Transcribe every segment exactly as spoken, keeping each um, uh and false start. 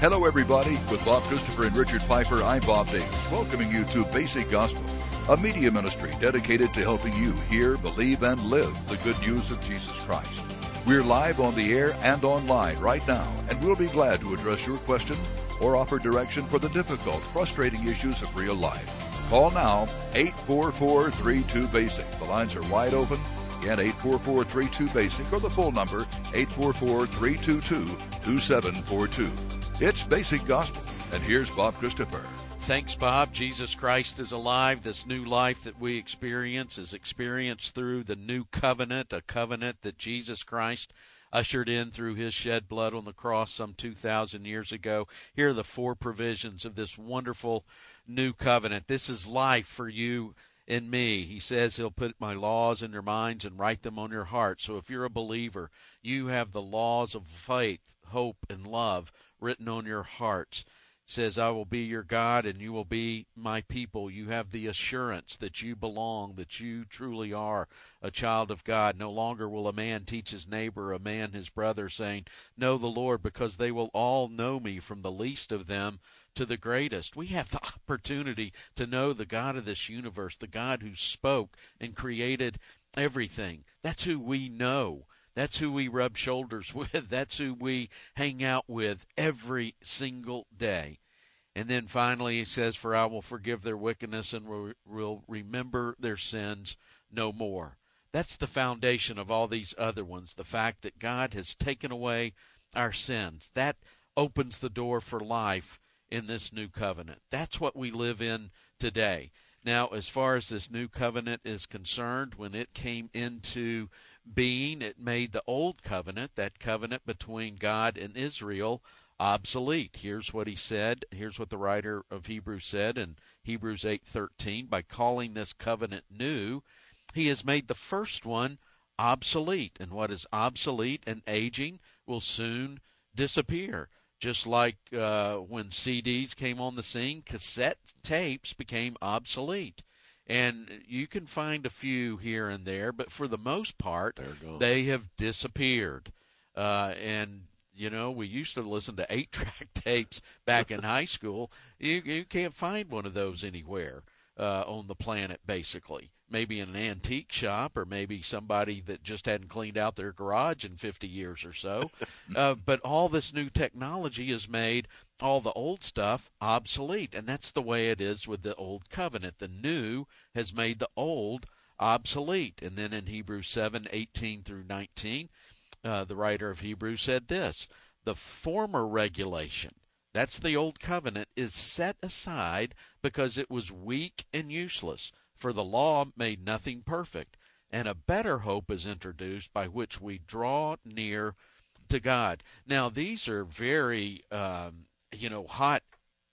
Hello, everybody. With Bob Christopher and Richard Piper, I'm Bob Davis, welcoming you to Basic Gospel, a media ministry dedicated to helping you hear, believe, and live the good news of Jesus Christ. We're live on the air and online right now, and we'll be glad to address your question or offer direction for the difficult, frustrating issues of real life. Call now, eight four four, three two, BASIC. The lines are wide open. Again, eight four four, three two, BASIC, or the full number, eight four four, three two two, two seven four two. It's Basic Gospel, and here's Bob Christopher. Thanks, Bob. Jesus Christ is alive. This new life that we experience is experienced through the new covenant, a covenant that Jesus Christ ushered in through his shed blood on the cross some two thousand years ago. Here are the four provisions of this wonderful new covenant. This is life for you and me. He says he'll put my laws in your minds and write them on your heart. So if you're a believer, you have the laws of faith, hope, and love written on your hearts. Says, I will be your God and you will be my people. You have the assurance that you belong, that you truly are a child of God. No longer will a man teach his neighbor, a man his brother, saying, know the Lord, because they will all know me, from the least of them to the greatest. We have the opportunity to know the God of this universe, the God who spoke and created everything. That's who we know. That's who we rub shoulders with. That's who we hang out with every single day. And then finally he says, for I will forgive their wickedness and will remember their sins no more. That's the foundation of all these other ones, the fact that God has taken away our sins. That opens the door for life in this new covenant. That's what we live in today. Now, as far as this new covenant is concerned, when it came into being, it made the old covenant, that covenant between God and Israel, obsolete. Here's what he said. Here's what the writer of Hebrews said in Hebrews eight thirteen. By calling this covenant new, he has made the first one obsolete. And what is obsolete and aging will soon disappear. Just like uh, when C Ds came on the scene, cassette tapes became obsolete. And you can find a few here and there, but for the most part, they have disappeared. Uh, and, you know, we used to listen to eight-track tapes back in high school. You, you can't find one of those anywhere uh, on the planet, basically. Maybe in an antique shop, or maybe somebody that just hadn't cleaned out their garage in fifty years or so. Uh, but all this new technology has made all the old stuff obsolete, and that's the way it is with the old covenant. The new has made the old obsolete. And then in Hebrews seven eighteen through nineteen, uh, the writer of Hebrews said this, the former regulation, that's the old covenant, is set aside because it was weak and useless. For the law made nothing perfect, and a better hope is introduced by which we draw near to God. Now, these are very, um, you know, hot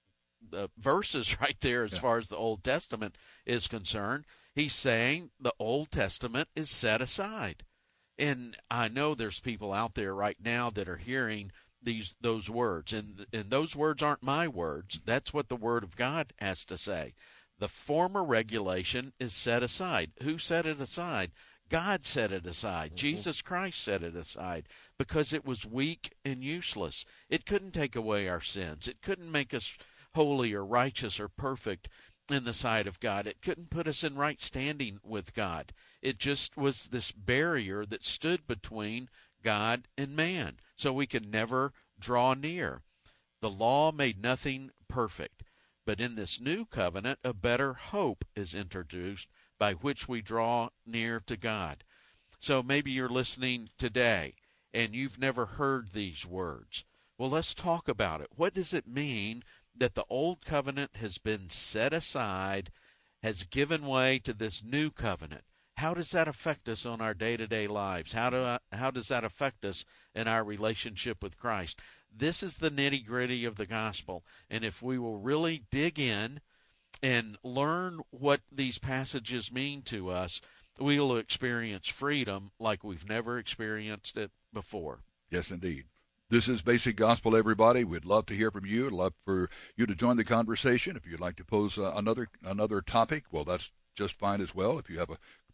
uh, verses right there as yeah. far as the Old Testament is concerned. He's saying the Old Testament is set aside. And I know there's people out there right now that are hearing these those words, and and those words aren't my words. That's what the Word of God has to say. The former regulation is set aside. Who set it aside? God set it aside. Mm-hmm. Jesus Christ set it aside because it was weak and useless. It couldn't take away our sins. It couldn't make us holy or righteous or perfect in the sight of God. It couldn't put us in right standing with God. It just was this barrier that stood between God and man, so we could never draw near. The law made nothing perfect. But in this new covenant, a better hope is introduced by which we draw near to God. So maybe you're listening today and you've never heard these words. Well, let's talk about it. What does it mean that the old covenant has been set aside, has given way to this new covenant? How does that affect us on our day-to-day lives? How do I, how does that affect us in our relationship with Christ? This is the nitty-gritty of the gospel, and if we will really dig in and learn what these passages mean to us, we'll experience freedom like we've never experienced it before. Yes, indeed. This is Basic Gospel, everybody. We'd love to hear from you. I'd love for you to join the conversation. If you'd like to pose uh, another another topic, well, that's just fine as well. If you have a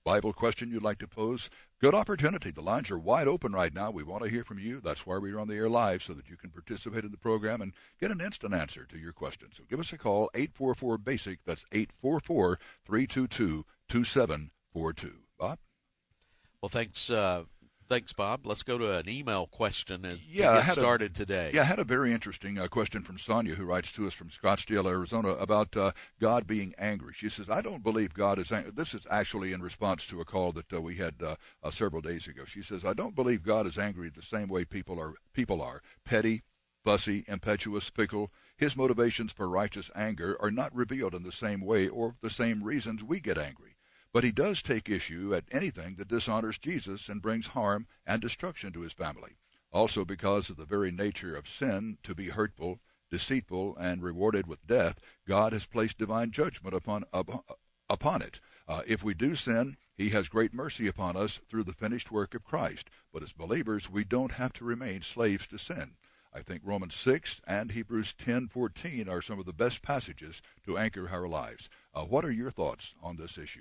Bible question you'd like to pose, good opportunity. The lines are wide open right now. We want to hear from you. That's why we're on the air live, so that you can participate in the program and get an instant answer to your question. So give us a call, eight four four, BASIC. That's eight four four, three two two, two seven four two. Bob? Well, thanks, uh, thanks, Bob. Let's go to an email question and yeah, to I get had started a, today. Yeah, I had a very interesting uh, question from Sonia, who writes to us from Scottsdale, Arizona, about uh, God being angry. She says, I don't believe God is angry. This is actually in response to a call that uh, we had uh, uh, several days ago. She says, I don't believe God is angry the same way people are, people are petty, fussy, impetuous, fickle. His motivations for righteous anger are not revealed in the same way or for the same reasons we get angry. But he does take issue at anything that dishonors Jesus and brings harm and destruction to his family. Also, because of the very nature of sin to be hurtful, deceitful, and rewarded with death, God has placed divine judgment upon upon it. Uh, if we do sin, he has great mercy upon us through the finished work of Christ. But as believers, we don't have to remain slaves to sin. I think Romans six and Hebrews ten fourteen are some of the best passages to anchor our lives. Uh, what are your thoughts on this issue?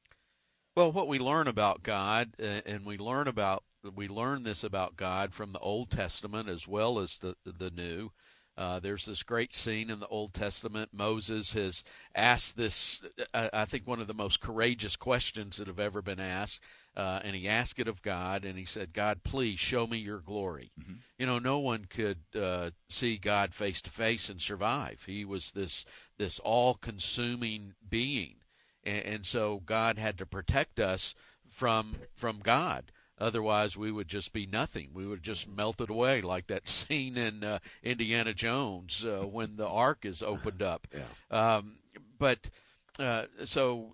Well, what we learn about God, uh, and we learn about we learn this about God from the Old Testament as well as the the New. Uh, there's this great scene in the Old Testament. Moses has asked this, I, I think, one of the most courageous questions that have ever been asked, uh, and he asked it of God, and he said, God, please show me your glory. Mm-hmm. You know, no one could uh, see God face to face and survive. He was this this all-consuming being. And so God had to protect us from from God. Otherwise, we would just be nothing. We would just melted away like that scene in uh, Indiana Jones uh, when the ark is opened up. Yeah. Um, but uh, so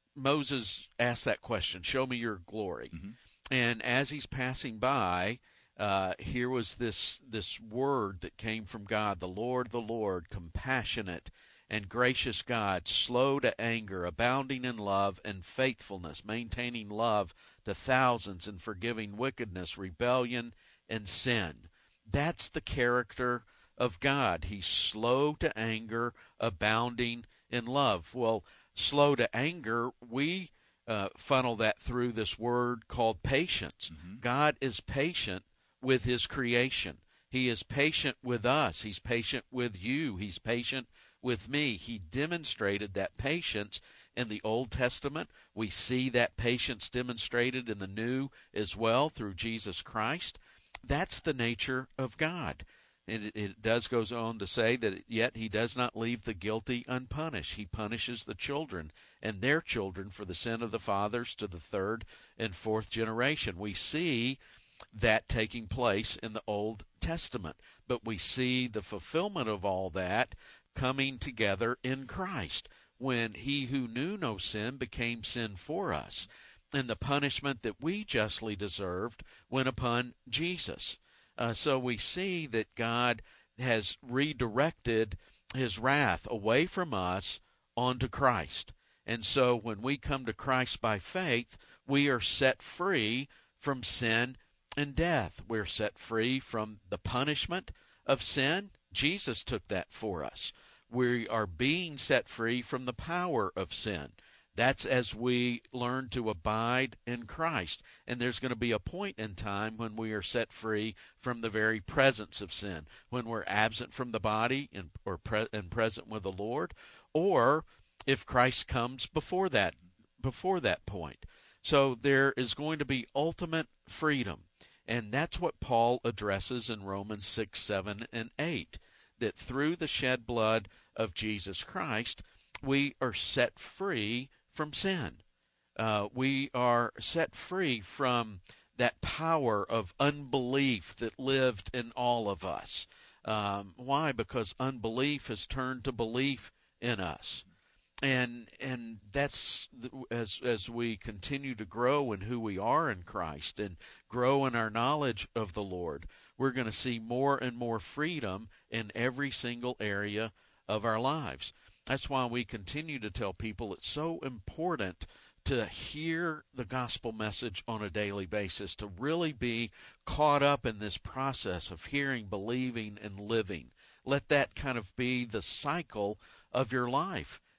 Moses asked that question, show me your glory. Mm-hmm. And as he's passing by, uh, here was this this word that came from God, the Lord, the Lord, compassionate and gracious God, slow to anger, abounding in love and faithfulness, maintaining love to thousands and forgiving wickedness, rebellion, and sin. That's the character of God. He's slow to anger, abounding in love. Well, slow to anger, we uh, funnel that through this word called patience. Mm-hmm. God is patient with his creation. He is patient with us. He's patient with you. He's patient with me. He demonstrated that patience in the Old Testament. We see that patience demonstrated in the New as well through Jesus Christ. That's the nature of God. And it, it does goes on to say that yet he does not leave the guilty unpunished. He punishes the children and their children for the sin of the fathers to the third and fourth generation. We see that taking place in the Old Testament, but we see the fulfillment of all that coming together in Christ, when he who knew no sin became sin for us, and the punishment that we justly deserved went upon Jesus. Uh, so we see that God has redirected his wrath away from us onto Christ. And so when we come to Christ by faith, we are set free from sin and death. We're set free from the punishment of sin. Jesus took that for us. We are being set free from the power of sin. That's as we learn to abide in Christ. And there's going to be a point in time when we are set free from the very presence of sin, when we're absent from the body and, or pre- and present with the Lord, or if Christ comes before that, before that point. So there is going to be ultimate freedom. And that's what Paul addresses in Romans six, seven, and eight. That through the shed blood of Jesus Christ, we are set free from sin. Uh, we are set free from that power of unbelief that lived in all of us. Um, why? Because unbelief has turned to belief in us. And and that's as as we continue to grow in who we are in Christ and grow in our knowledge of the Lord, we're going to see more and more freedom in every single area of our lives. That's why we continue to tell people it's so important to hear the gospel message on a daily basis, to really be caught up in this process of hearing, believing, and living. Let that kind of be the cycle of your life.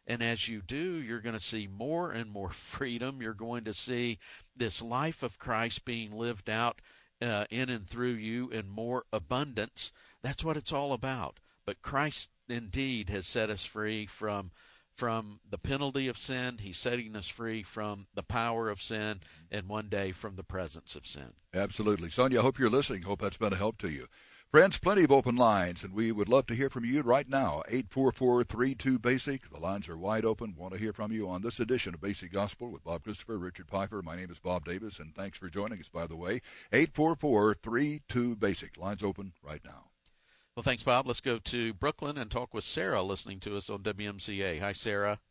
And as you do, you're going to see more and more freedom. You're going to see this life of Christ being lived out uh, in and through you in more abundance. That's what it's all about. But Christ indeed has set us free from from the penalty of sin. He's setting us free from the power of sin, and one day from the presence of sin. Absolutely. Sonia, I hope you're listening. Hope that's been a help to you. Friends, plenty of open lines, and we would love to hear from you right now. eight four four, three two, BASIC. The lines are wide open. Want to hear from you on this edition of Basic Gospel with Bob Christopher, Richard Piper. My name is Bob Davis, and thanks for joining us, by the way. eight four four, three two, BASIC. Lines open right now. Well, thanks, Bob. Let's go to Brooklyn and talk with Sarah, listening to us on W M C A. Hi, Sarah.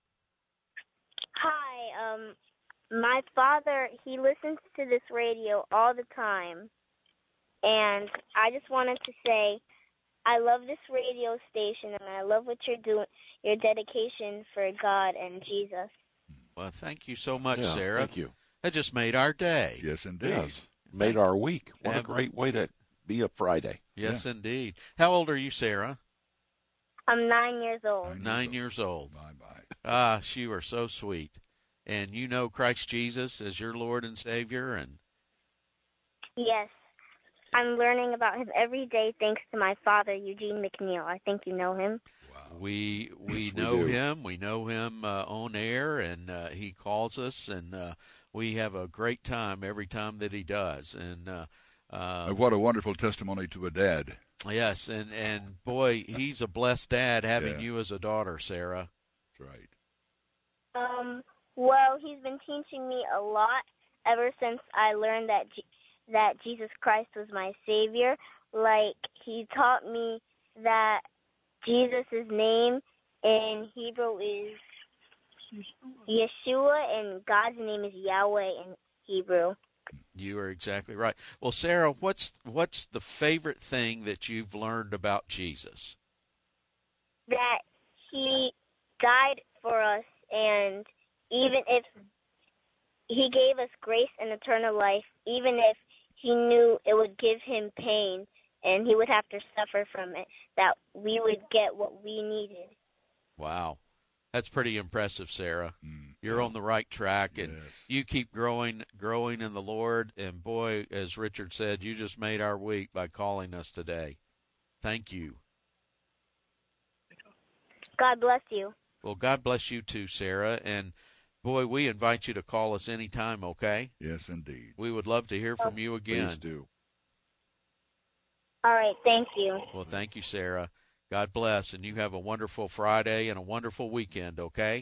Hi. Um, my father, he listens to this radio all the time. And I just wanted to say, I love this radio station, and I love what you're doing, your dedication for God and Jesus. Well, thank you so much, yeah, Sarah. Thank you. That just made our day. Yes, indeed. Yes, made our week. What Yeah. a great way to be a Friday. Yes, Yeah. indeed. How old are you, Sarah? I'm nine years old. Nine years old. Bye-bye. Ah, you are so sweet. And you know Christ Jesus as your Lord and Savior, and Yes. I'm learning about him every day thanks to my father, Eugene McNeil. I think you know him. Wow. we we Yes, we know do. him. We know him uh, on air, and uh, he calls us, and uh, we have a great time every time that he does. And uh, uh, Uh, what a wonderful testimony to a dad. yes, and and boy, he's a blessed dad having Yeah. you as a daughter, Sarah. That's right. Um, well, he's been teaching me a lot ever since I learned that G- that Jesus Christ was my Savior. Like, he taught me that Jesus' name in Hebrew is Yeshua, and God's name is Yahweh in Hebrew. You are exactly right. Well, Sarah, what's what's the favorite thing that you've learned about Jesus? That he died for us, and even if he gave us grace and eternal life, even if he knew it would give him pain and he would have to suffer from it, that we would get what we needed. Wow. That's pretty impressive, Sarah. Mm. You're on the right track, and Yes. you keep growing growing in the Lord. And boy, as Richard said, you just made our week by calling us today. Thank you. God bless you. Well, God bless you too, Sarah. And boy, we invite you to call us anytime, okay? Yes, indeed. We would love to hear from you again. Please do. All right, thank you. Well, thank you, Sarah. God bless, and you have a wonderful Friday and a wonderful weekend, okay?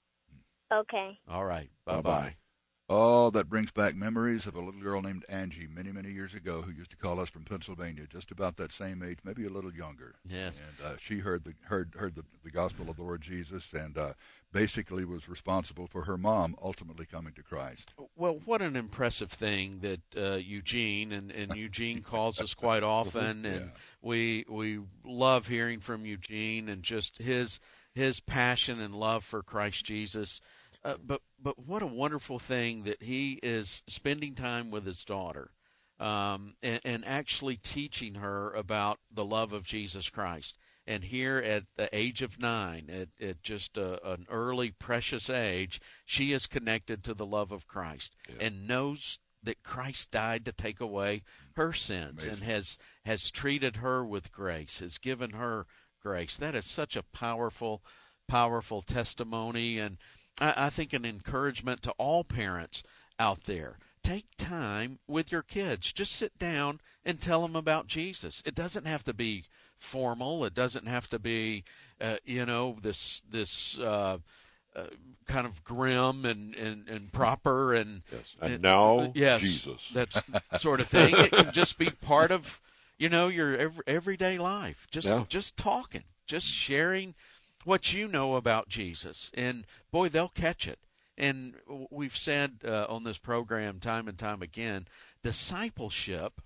Okay. All right. Bye-bye. Bye-bye. Oh, that brings back memories of a little girl named Angie many, many years ago who used to call us from Pennsylvania, just about that same age, maybe a little younger. Yes. And uh, she heard the heard heard the, the gospel of the Lord Jesus, and uh, basically was responsible for her mom ultimately coming to Christ. Well, what an impressive thing that uh, Eugene, and, and Eugene calls us quite often, and Yeah. we we love hearing from Eugene and just his his passion and love for Christ Jesus. Uh, but but what a wonderful thing that he is spending time with his daughter, um, and, and actually teaching her about the love of Jesus Christ. And here at the age of nine, at, at just a, an early, precious age, she is connected to the love of Christ Yeah. and knows that Christ died to take away her sins. Amazing. And has has treated her with grace, has given her grace. That is such a powerful, powerful testimony, and I, I think an encouragement to all parents out there. Take time with your kids. Just sit down and tell them about Jesus. It doesn't have to be formal. It doesn't have to be, uh, you know, this this uh, uh, kind of grim and, and, and proper and Yes. And, and- now, yes, Jesus. that sort of thing. It can just be part of, you know, your every, everyday life. Just Yeah. just talking, just sharing what you know about Jesus, and boy, they'll catch it. And we've said uh, on this program time and time again, discipleship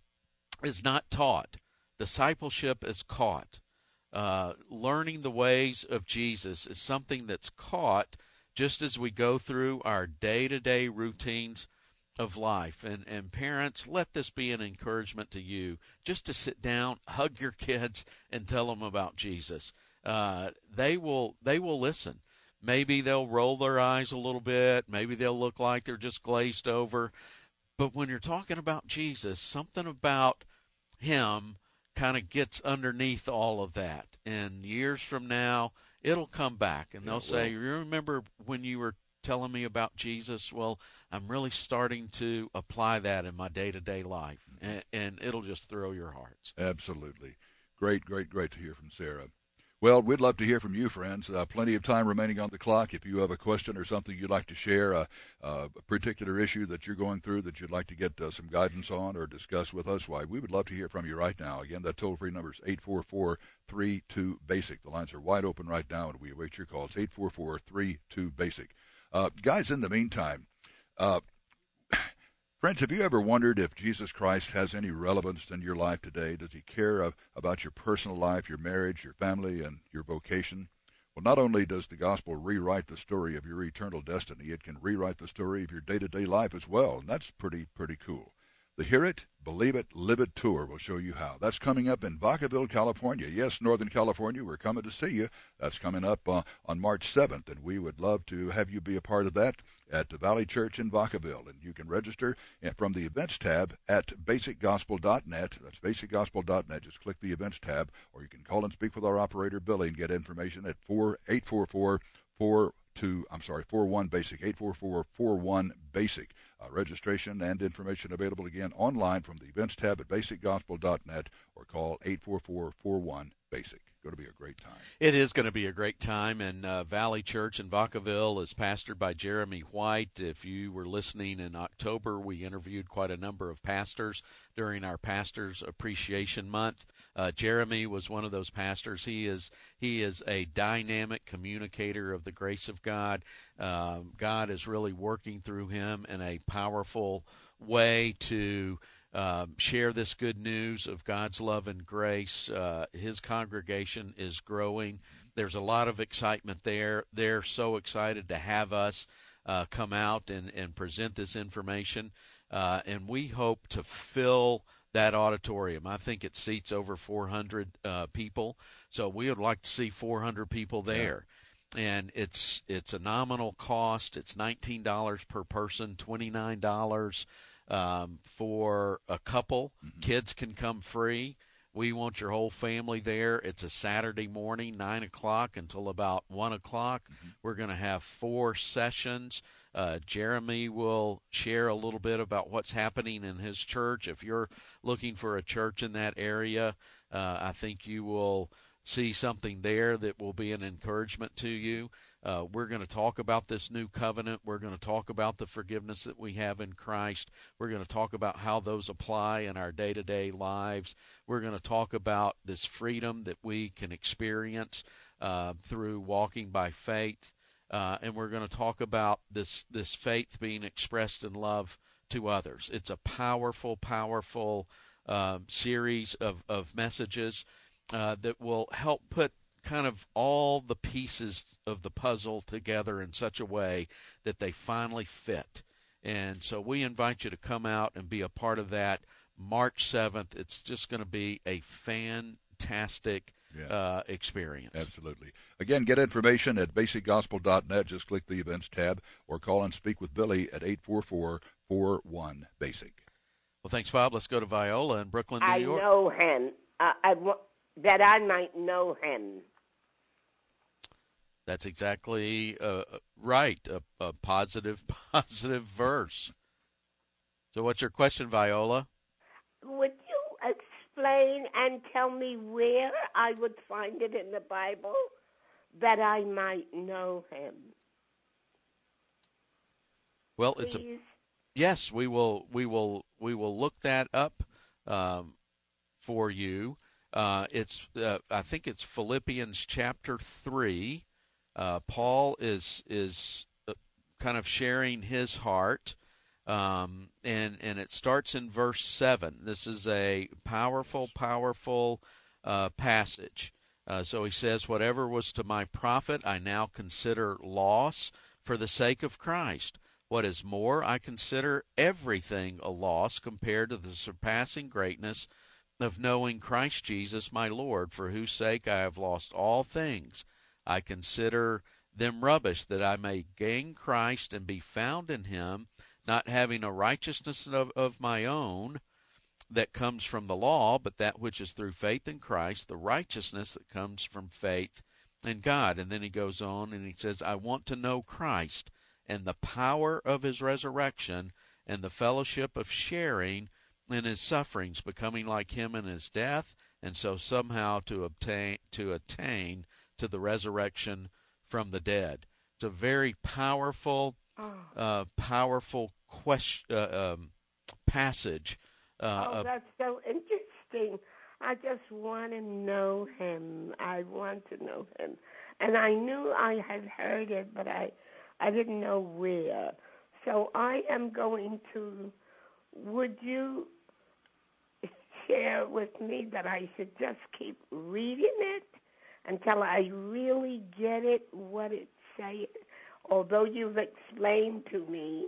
is not taught. Discipleship is caught. Uh, learning the ways of Jesus is something that's caught just as we go through our day-to-day routines of life. And, and parents, let this be an encouragement to you just to sit down, hug your kids, and tell them about Jesus. Uh, they will they will listen. maybe they'll roll their eyes a little bit. Maybe they'll look like they're just glazed over. But when you're talking about Jesus, something about him kind of gets underneath all of that. And years from now, it'll come back. And they'll say, you remember when you were telling me about Jesus? Well, I'm really starting to apply that in my day-to-day life. And, and it'll just thrill your hearts. Absolutely. Great, great, great to hear from Sarah. Well, we'd love to hear from you, friends. Uh, plenty of time remaining on the clock. If you have a question or something you'd like to share, uh, uh, a particular issue that you're going through that you'd like to get uh, some guidance on or discuss with us, why, we would love to hear from you right now. Again, that toll-free number is eight four four, three two, BASIC. The lines are wide open right now, and we await your calls, eight four four, three two, BASIC. Uh, guys, in the meantime, uh, friends, have you ever wondered if Jesus Christ has any relevance in your life today? Does he care uh, about your personal life, your marriage, your family, and your vocation? Well, not only does the gospel rewrite the story of your eternal destiny, it can rewrite the story of your day-to-day life as well, and that's pretty, pretty cool. The Hear It, Believe It, Live It tour will show you how. That's coming up in Vacaville, California. Yes, Northern California, we're coming to see you. That's coming up uh, on March seventh, and we would love to have you be a part of that at the Valley Church in Vacaville. And you can register from the Events tab at basic gospel dot net. That's basic gospel dot net. Just click the Events tab, or you can call and speak with our operator, Billy, and get information at eight four four, four two, I'm sorry, four one BASIC, eight four four, four one BASIC. Uh, registration and information available again online from the Events tab at basic gospel dot net, or call eight four four, four one BASIC. Going to be a great time. It is going to be a great time, and uh, Valley Church in Vacaville is pastored by Jeremy White. If you were listening in October, we interviewed quite a number of pastors during our Pastors Appreciation Month. Uh, Jeremy was one of those pastors. He is he is a dynamic communicator of the grace of God. Um, God is really working through him in a powerful way to Um, share this good news of God's love and grace. Uh, his congregation is growing. There's a lot of excitement there. They're so excited to have us uh, come out and, and present this information. Uh, and we hope to fill that auditorium. I think it seats over four hundred uh, people. So we would like to see four hundred people there. Yeah. And it's it's a nominal cost. It's nineteen dollars per person, twenty-nine dollars Um, for a couple. Mm-hmm. Kids can come free. We want your whole family there. It's a Saturday morning, nine o'clock until about one o'clock. Mm-hmm. We're going to have four sessions. Uh, Jeremy will share a little bit about what's happening in his church. If you're looking for a church in that area, uh, I think you will see something there that will be an encouragement to you. Uh, we're going to talk about this new covenant. We're going to talk about the forgiveness that we have in Christ. We're going to talk about how those apply in our day-to-day lives. We're going to talk about this freedom that we can experience uh, through walking by faith. Uh, and we're going to talk about this, this faith being expressed in love to others. It's a powerful, powerful uh, series of, of messages uh, that will help put kind of all the pieces of the puzzle together in such a way that they finally fit. And so we invite you to come out and be a part of that March seventh. It's just going to be a fantastic yeah. uh, experience. Absolutely. Again, get information at basic gospel dot net. Just click the Events tab, or call and speak with Billy at eight four four, four one BASIC. Well, thanks, Bob. Let's go to Viola in Brooklyn, New I York. I know him. Uh, I w- that I might know him. That's exactly uh, right, a, a positive, positive verse. So what's your question, Viola? Would you explain and tell me where I would find it in the Bible that I might know him? Well, Please? it's a yes. We will. We will. We will look that up um, for you. Uh, it's. Uh, I think it's Philippians chapter three. Uh, Paul is is uh, kind of sharing his heart, um, and and it starts in verse seven. This is a powerful, powerful uh, passage. Uh, so he says, "Whatever was to my profit, I now consider loss for the sake of Christ. What is more, I consider everything a loss compared to the surpassing greatness of knowing Christ Jesus my Lord, for whose sake I have lost all things. I consider them rubbish, that I may gain Christ and be found in him, not having a righteousness of, of my own that comes from the law, but that which is through faith in Christ, the righteousness that comes from faith in God. And then he goes on and he says, I want to know Christ and the power of his resurrection and the fellowship of sharing in his sufferings, becoming like him in his death, and so somehow to obtain to attain to the resurrection from the dead. It's a very powerful, uh, powerful question, uh, um, passage. Uh, oh, of, that's so interesting. I just want to know him. I want to know him. And I knew I had heard it, but I, I didn't know where. So I am going to, would you share with me that I should just keep reading it until I really get it, what it's saying, although you've explained to me,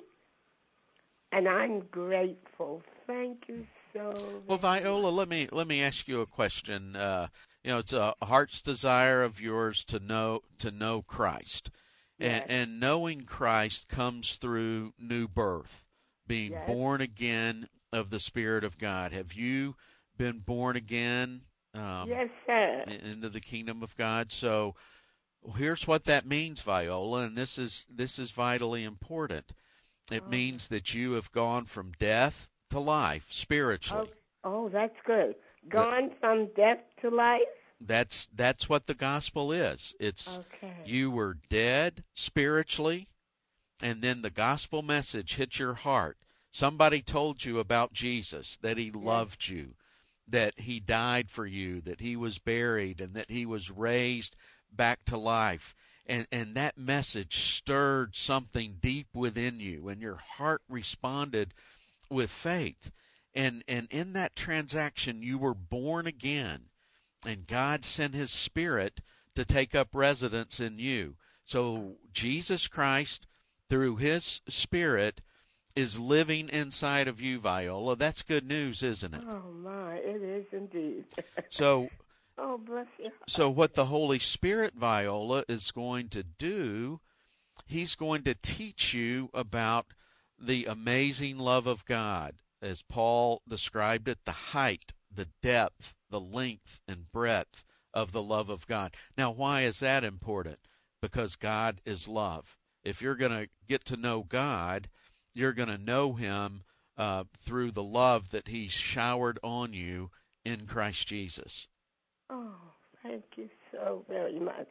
and I'm grateful. Thank you so very Well, Viola, much. let me let me ask you a question. Uh, you know, it's a heart's desire of yours to know to know Christ, Yes. and, and knowing Christ comes through new birth, being Yes. born again of the Spirit of God. Have you been born again? Um, Yes, sir. into the kingdom of God. So here's what that means, Viola, and this is this is vitally important. It Oh. means that you have gone from death to life spiritually. Oh, oh, that's good. Gone from death to life? That's that's what the gospel is. It's Okay. you were dead spiritually, and then the gospel message hit your heart. Somebody told you about Jesus, that he loved you, that he died for you, that he was buried, and that he was raised back to life. And and that message stirred something deep within you, and your heart responded with faith. And and in that transaction, you were born again, and God sent his Spirit to take up residence in you. So Jesus Christ, through his Spirit, is living inside of you, Viola. That's good news, isn't it? Oh, my, it is indeed. So Oh, bless you. So what the Holy Spirit, Viola, is going to do, he's going to teach you about the amazing love of God, as Paul described it, the height, the depth, the length, and breadth of the love of God. Now, why is that important? Because God is love. If you're going to get to know God, you're going to know him uh, through the love that he's showered on you in Christ Jesus. Oh, thank you so very much.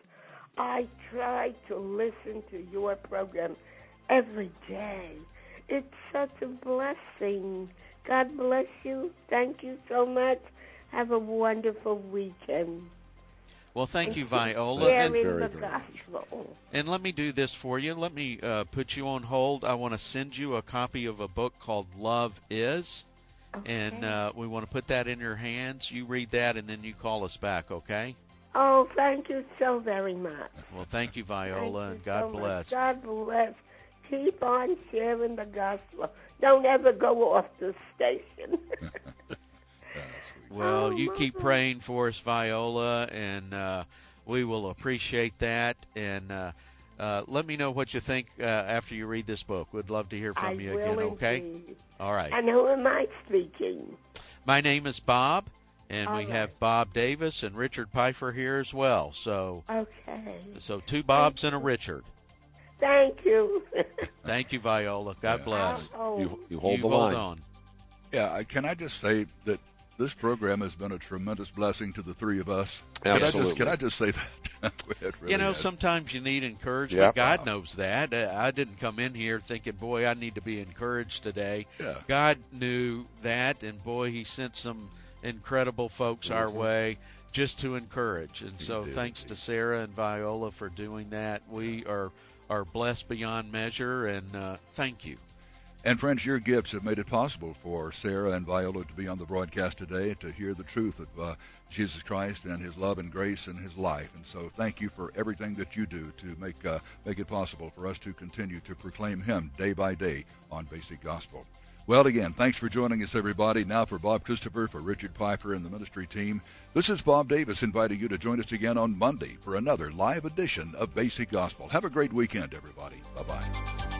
I try to listen to your program every day. It's such a blessing. God bless you. Thank you so much. Have a wonderful weekend. Well, thank you, Viola. Sharing And, Very, the very gospel. and let me do this for you. Let me uh, put you on hold. I want to send you a copy of a book called Love Is. And Okay. uh, we want to put that in your hands. You read that, and then you call us back, okay? Oh, thank you so very much. Well, thank you, Thank Viola, you and God so much. bless. God bless. Keep on sharing the gospel. Don't ever go off the station. Well, Oh, you keep Mama. praying for us, Viola, and uh, we will appreciate that. And uh, uh, let me know what you think uh, after you read this book. We'd love to hear from I you will again, okay? indeed. All right. And who am I speaking? My name is Bob, and All we right. have Bob Davis and Richard Pfeiffer here as well. So, Okay. so two Bobs and a Richard. Thank you. Thank you, Viola. God Yeah. bless. Oh, You, you hold you the hold line. on. Yeah, I- can I just say that this program has been a tremendous blessing to the three of us? Can I just, Absolutely. can I just say that? It really You know, has. sometimes you need encouragement. Yep. God knows that. Uh, I didn't come in here thinking, boy, I need to be encouraged today. Yeah. God knew that, and boy, he sent some incredible folks our way just to encourage. And He so did, thanks indeed. to Sarah and Viola for doing that. We are, are blessed beyond measure, and uh, thank you. And friends, your gifts have made it possible for Sarah and Viola to be on the broadcast today, to hear the truth of uh, Jesus Christ and his love and grace and his life. And so thank you for everything that you do to make uh, make it possible for us to continue to proclaim him day by day on Basic Gospel. Well, again, thanks for joining us, everybody. Now for Bob Christopher, for Richard Piper and the ministry team, this is Bob Davis inviting you to join us again on Monday for another live edition of Basic Gospel. Have a great weekend, everybody. Bye-bye.